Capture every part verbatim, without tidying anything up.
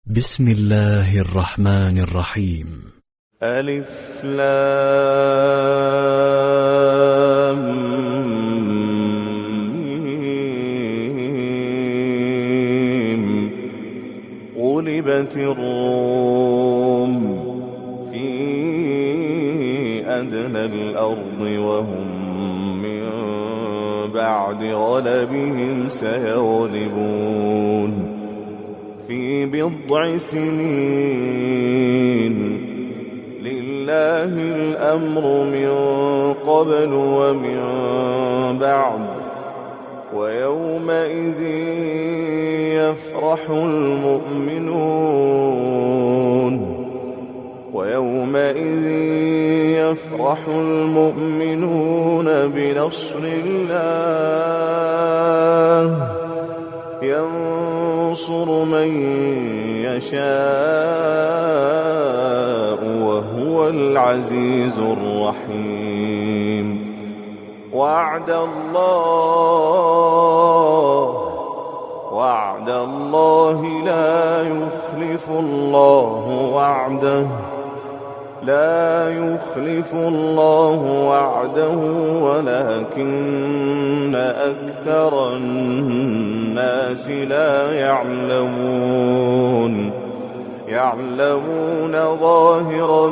بسم الله الرحمن الرحيم. ألف لام ميم. غلبت الروم في أدنى الأرض وهم من بعد غلبهم سيغلبون في بضع سنين. لله الأمر من قبل ومن بعد ويومئذ يفرح المؤمنون ويومئذ يفرح المؤمنون بنصر الله ينصر من يشاء وهو العزيز الرحيم. وعد الله وعد الله لا يخلف الله وعده لا يخلف الله وعده ولكن أكثر الناس لا يعلمون يعلمون ظاهرا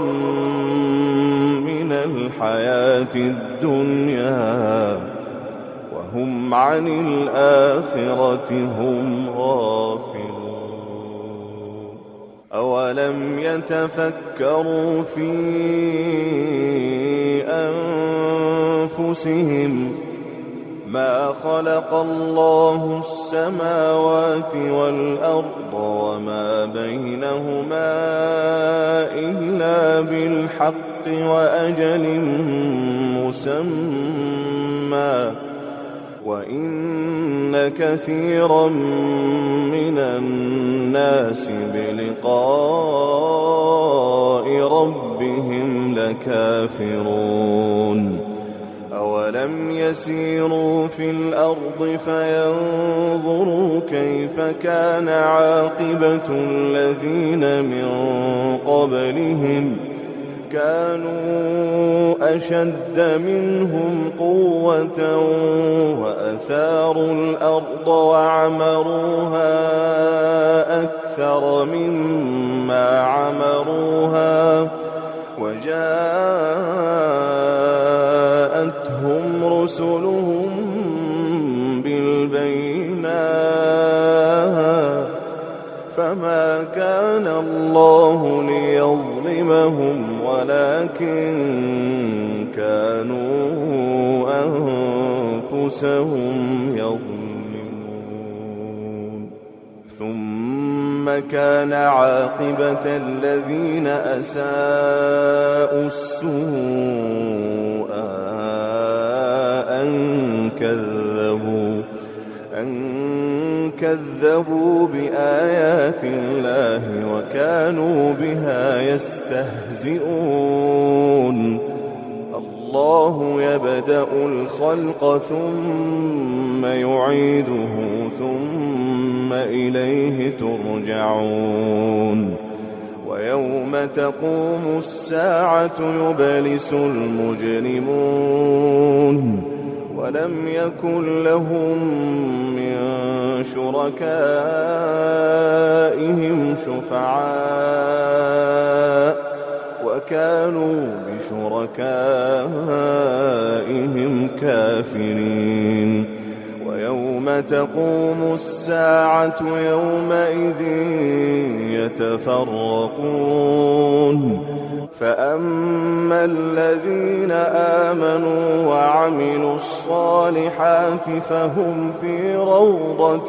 من الحياة الدنيا وهم عن الآخرة هم غافلون. أولم يتفكروا في أنفسهم ما خلق الله السماوات والأرض وما بينهما إلا بالحق وأجل مسمى وإن كثيرا من الناس بلقاء ربهم لكافرون. أولم يسيروا في الأرض فينظروا كيف كان عاقبة الذين من قبلهم كانوا أشد منهم قوة وأثاروا الأرض وعمروها أكثر مما عمروها وجاءتهم رسلهم بالبينات فما كان الله ليظلمهم ولكن كانوا أنفسهم يظلمون. ثم كان عاقبة الذين أساءوا السوء أن كذبوا أن كذبوا بآيات الله وكانوا بها يستهزئون. الله يبدأ الخلق ثم يعيده ثم إليه ترجعون. ويوم تقوم الساعة يبلس المجرمون ولم يكن لهم من شركائهم شفعاء وكانوا بشركائهم كافرين. ويوم تقوم الساعة يومئذ يتفرقون فأما الذين آمنوا وعملوا الصالحات فهم في روضة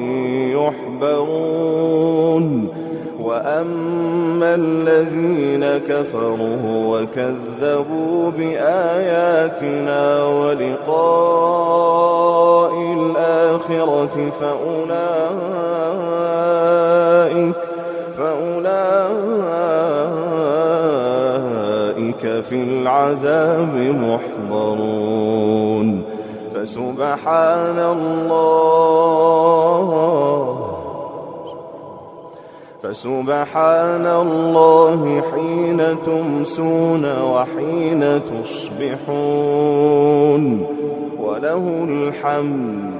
يحبرون وأما الذين كفروا وكذبوا بآياتنا ولقاء الآخرة فأولئك فأولئك في العذاب محضرون. فسبحان الله فسبحان الله حين تمسون وحين تصبحون وله الحمد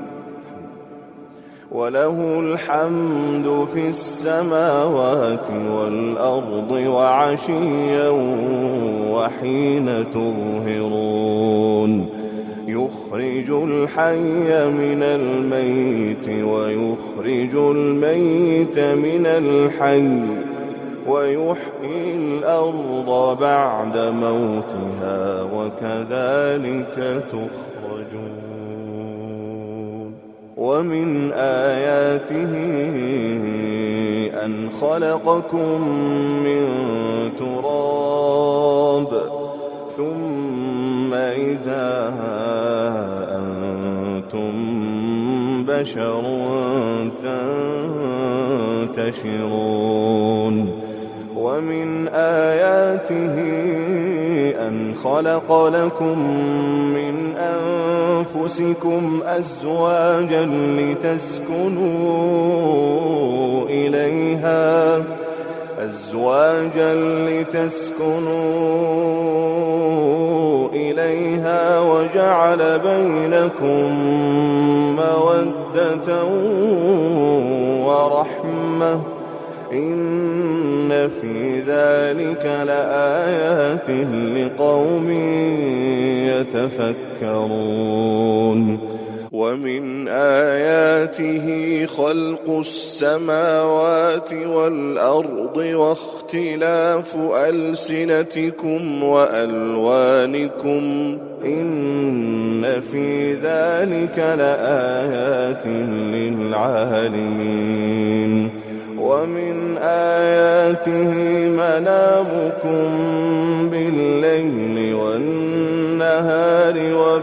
وله الحمد في السماوات والأرض وعشيا وحين تظهرون يخرج الحي من الميت ويخرج الميت من الحي ويحيي الأرض بعد موتها وكذلك تخرجون ومن آياته أن خلقكم من تراب ثم إذا أنتم بشر تنتشرون ومن آياته أن خلق لكم من أنفسكم أزواجا لتسكنوا إليها أزواجا لتسكنوا إليها وجعل بينكم مودة ورحمة إن في ذلك لآيات لقوم يتفكرون ومن آياته خلق السماوات والأرض واختلاف ألسنتكم وألوانكم إن في ذلك لآيات للعالمين ومن آياته منامكم بالليل والنهار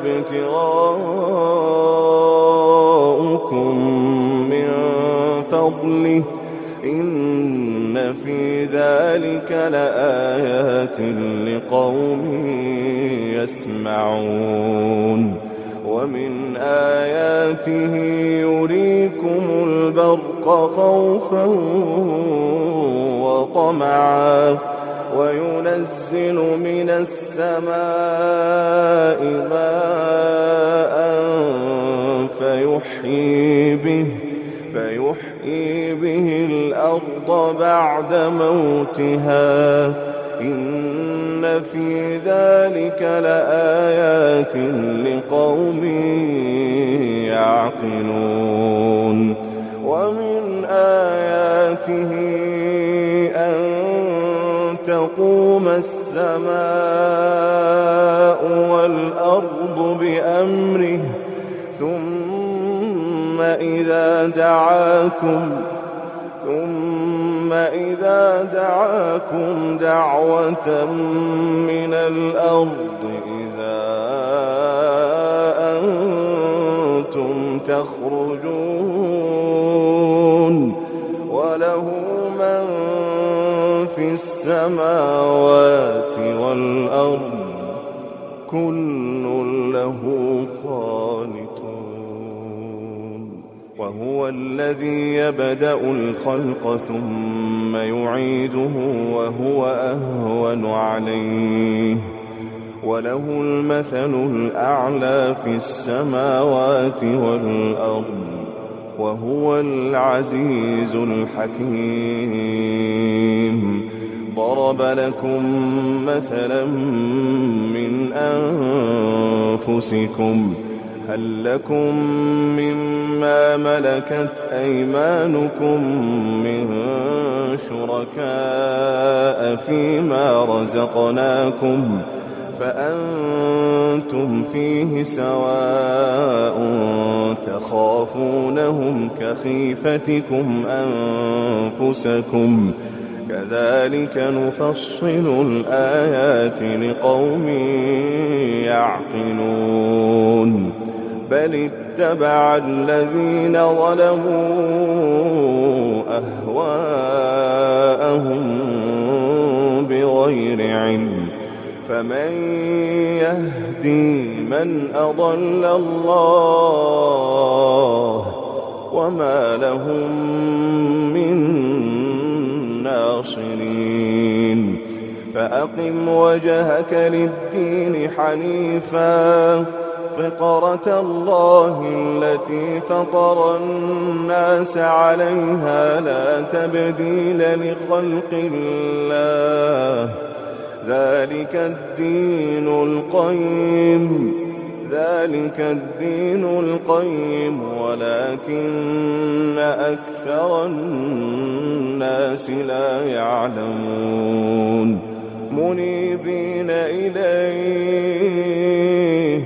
وابتغاؤكم من فضله إن في ذلك لآيات لقوم يسمعون ومن آياته يريكم البرق خوفا وطمعا وينزل من السماء ماء فيحيي به فيحيي به الأرض بعد موتها إن في ذلك لآيات لقوم يعقلون ومن آياته أن تقوم السماء والأرض بأمره ثم إذا دعاكم ثم إذا دعاكم دعوة من الأرض إذا أنتم تخرجون وله من في السماوات والأرض كل له قانتون وهو الذي يبدأ الخلق ثم يعيده وهو أهون عليه وله المثل الأعلى في السماوات والأرض وهو العزيز الحكيم ضرب لكم مثلا من أنفسكم هل لكم مما ملكت أيمانكم من شركاء فيما رزقناكم فأنتم فيه سواء تخافونهم كخيفتكم أنفسكم كذلك نفصل الآيات لقوم يعقلون بل اتبع الذين ظلموا أهواءهم بغير علم فمن يهدي من أضل الله وما لهم من الناصرين فأقم وجهك للدين حنيفا فطرة الله التي فطر الناس عليها لا تبديل لخلق الله ذلك الدين القيم ذلك الدين القيم ولكن أكثر الناس لا يعلمون منيبين إليه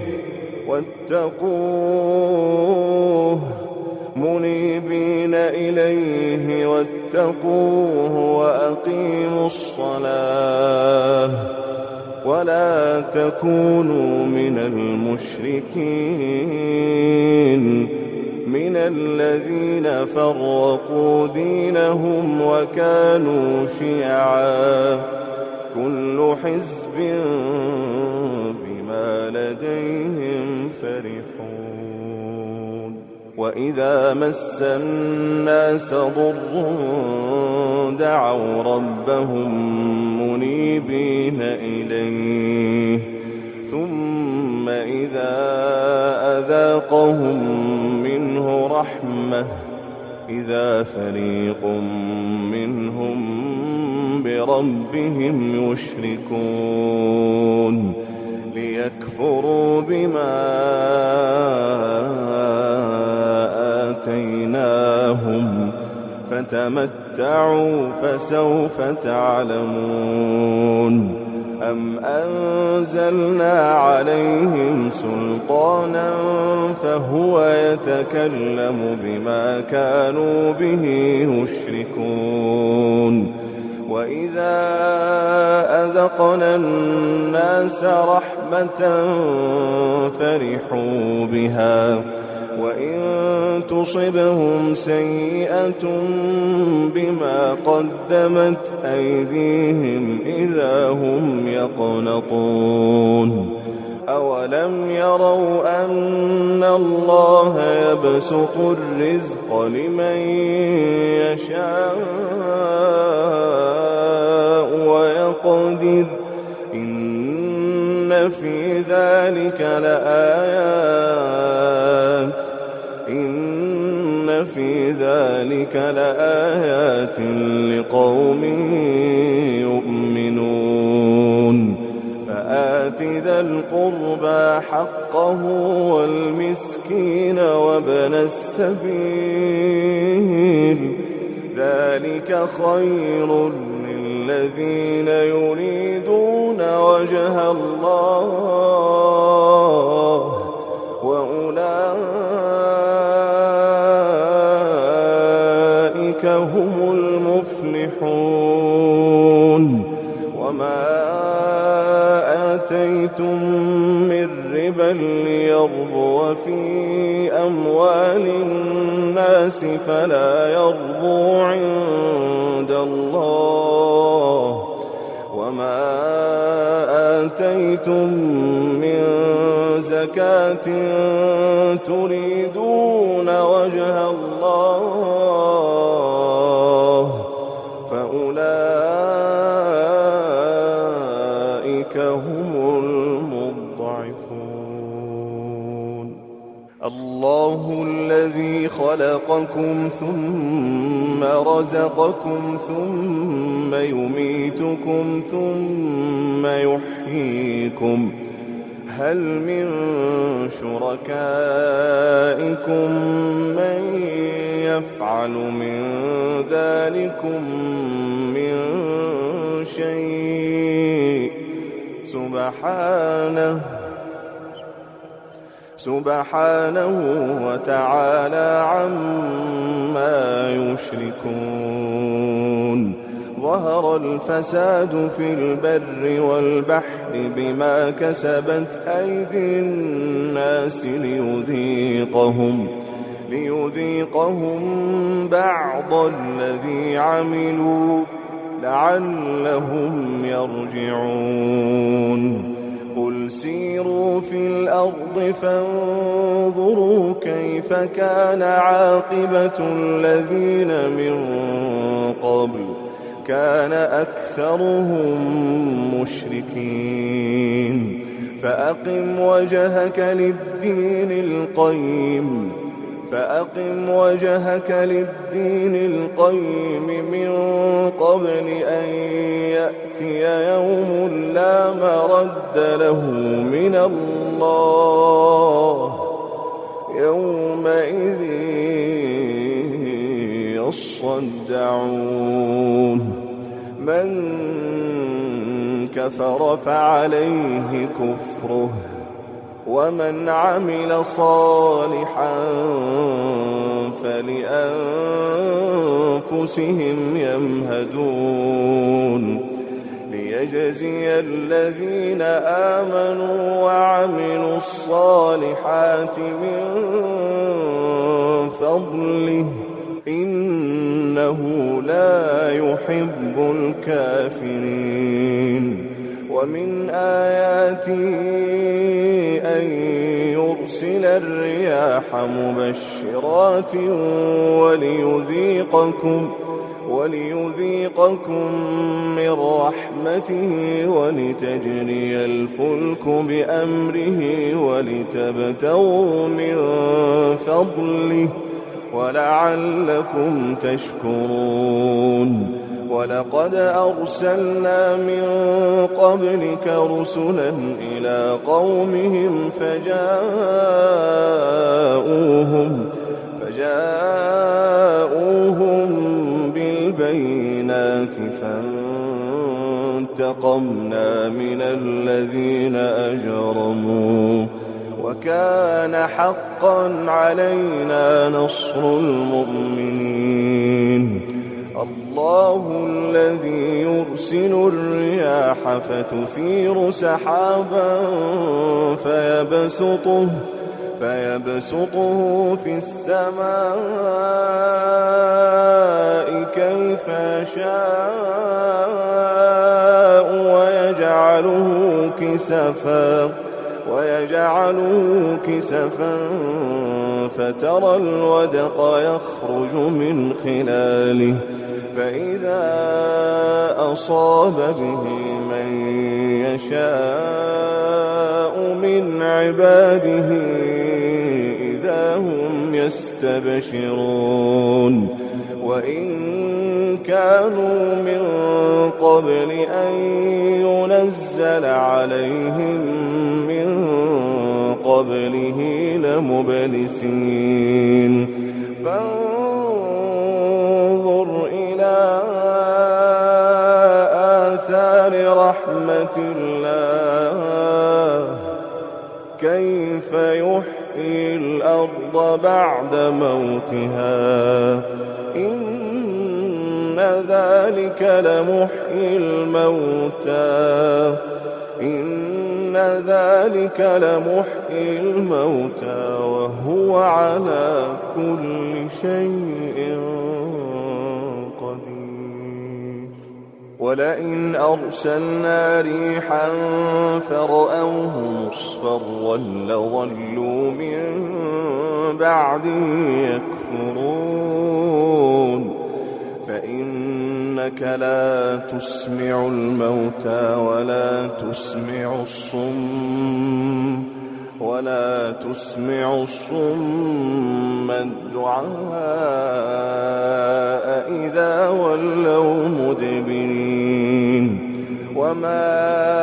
واتقوه منيبين إليه واتقوه وأقيموا الصلاة ولا تكونوا من المشركين من الذين فرقوا دينهم وكانوا شيعا كل حزب بما لديهم فرحون وإذا مس الناس ضر دعوا ربهم منيبين إليه ثم إذا أذاقهم منه رحمة إذا فريق منهم بربهم يشركون ليكفروا بما آتيناهم فتمتعوا فسوف تعلمون أم أنزلنا عليهم سلطانا فهو يتكلم بما كانوا به يشركون وإذا أذقنا الناس رحمة فرحوا بها وإن تصبهم سيئة بما قدمت أيديهم إذا هم يقنطون أولم يروا أن الله يبسط الرزق لمن يشاء ويقدر إن في ذلك لآيات إن في ذلك لآيات لقوم يؤمنون فآت ذا القربى حقه والمسكين وابن السبيل ذلك خير للذين يريدون وجه الله وأولئك هم المفلحون وما آتيتم من ربا ليربو في أموال الناس فلا يربو عند الله وما آتيتم من زكاة تريدون وجه الله فأولئك هم المضعفون الله الذي خلقكم ثم رزقكم ثم يميتكم ثم يحييكم هل من شركائكم من يفعل من ذلكم من شيء سبحانه سبحانه وتعالى عما يشركون ظهر الفساد في البر والبحر بما كسبت أيدي الناس ليذيقهم ليذيقهم بعض الذي عملوا لعلهم يرجعون قل سيروا في الأرض فانظروا كيف كان عاقبة الذين من قبل وكان أكثرهم مشركين فأقم وجهك للدين القيم فأقم وجهك للدين القيم من قبل أن يأتي يوم لا مرد له من الله يومئذ يصدعون من كفر فعليه كفره ومن عمل صالحا فلأنفسهم يمهدون ليجزي الذين آمنوا وعملوا الصالحات من فضله إنه لا يحب الكافرين ومن آياته أن يرسل الرياح مبشرات وليذيقكم وليذيقكم من رحمته ولتجري الفلك بأمره ولتبتغوا من فضله ولعلكم تشكرون ولقد أرسلنا من قبلك رسلا إلى قومهم فجاءوهم فجاءوهم بالبينات فانتقمنا من الذين أجرموا وكان حقا علينا نصر المؤمنين الله الذي يرسل الرياح فتثير سحابا فيبسطه فيبسطه في السماء كيف يشاء ويجعله كسفا ويجعله كسفا فترى الودق يخرج من خلاله فإذا أصاب به من يشاء من عباده إذا هم يستبشرون وإن كانوا من قبل أن ينزل عليهم من قبله لمبلسين فانظر إلى آثار رحمة الله كيف يحيي الأرض بعد موتها إن ذلك لمحيي الموتى إن ذلك لمحيي الموتى وهو على كل شيء قدير ولئن أرسلنا ريحا فرأوه مصفرا لظلوا من بعده يكفرون فإنك لا تسمع الموتى ولا تسمع الصم ولا تسمع الصم الدعاء إذا ولوا مدبرين وما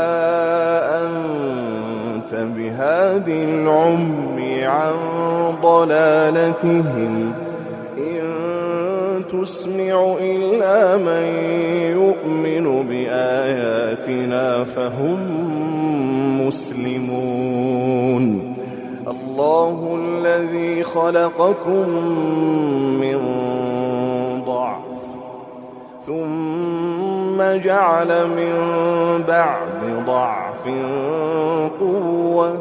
أنت بهاد العمي عن ضلالتهم إن تسمع إلا من يؤمن بآياتنا فهم مسلمون الله الذي خلقكم من ضعف ثم جعل من بعد ضعف قوة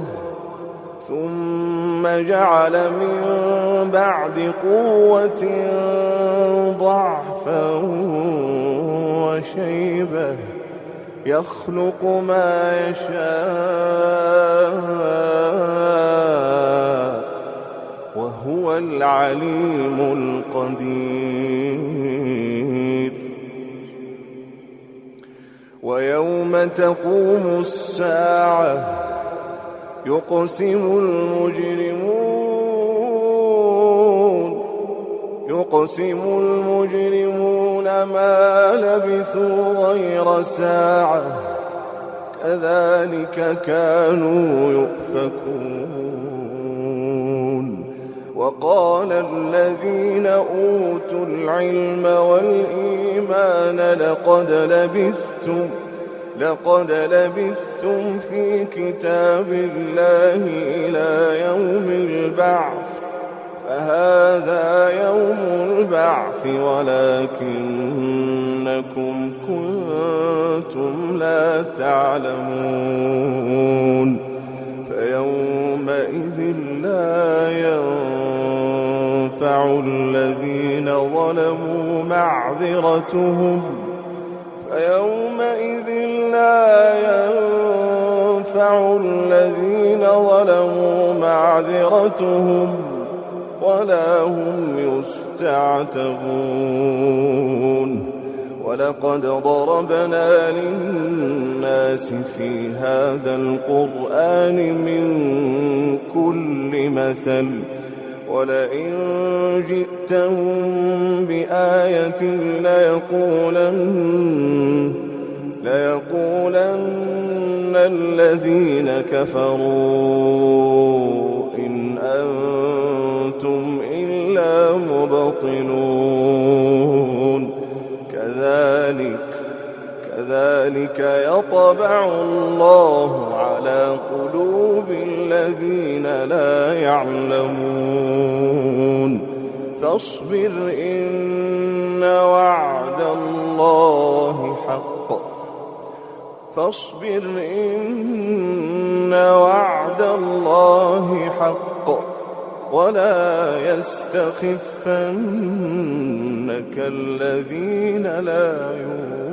ثم جعل من بعد قوة ضعفا وشيبة يخلق ما يشاء وهو العليم القدير ويوم تقوم الساعة يقسم المجرمون يقسم المجرمون ما لبثوا غير ساعة كذلك كانوا يؤفكون. وقال الذين أوتوا العلم والإيمان لقد لبثتم لقد لبثتم في كتاب الله إلى يوم البعث فهذا يوم البعث ولكنكم كنتم لا تعلمون. فيومئذ لا ينفع الذين ظلموا معذرتهم فيومئذ لا ينفع الذين ظلموا معذرتهم ولا هم يستعتبون. ولقد ضربنا للناس في هذا القرآن من كل مثل ولئن جئتهم بآية ليقولن ليقولن الذين كفروا إن أنتم إلا مبطلون. كذلك كذلك يطبع الله على قلوب الذين لا يعلمون. فاصبر إن وعد الله حق فاصبر إن وعد الله حق ولا يستخفنك الذين لا يؤمنون.